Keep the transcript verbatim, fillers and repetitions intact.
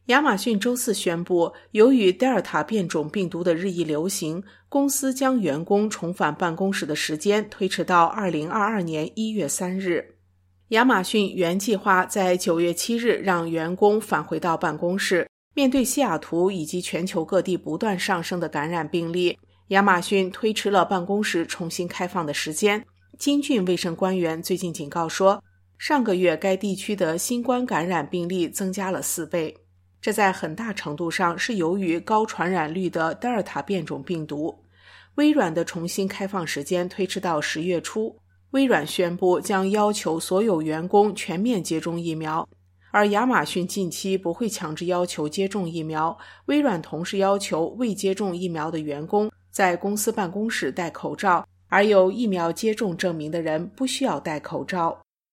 亚马逊周四宣布，由于德尔塔变种病毒的日益流行，公司将员工重返办公室的时间推迟到二零二二年一月三日。亚马逊原计划在九月七日让员工返回到办公室。面对西雅图以及全球各地不断上升的感染病例，亚马逊推迟了办公室重新开放的时间。金郡卫生官员最近警告说，上个月该地区的新冠感染病例增加了四倍。这在很大程度上是由于高传染率的德尔塔变种病毒。微软的重新开放时间推迟到十月初，微软宣布将要求所有员工全面接种疫苗，而亚马逊近期不会强制要求接种疫苗。微软同时要求未接种疫苗的员工在公司办公室戴口罩，而有疫苗接种证明的人不需要戴口罩。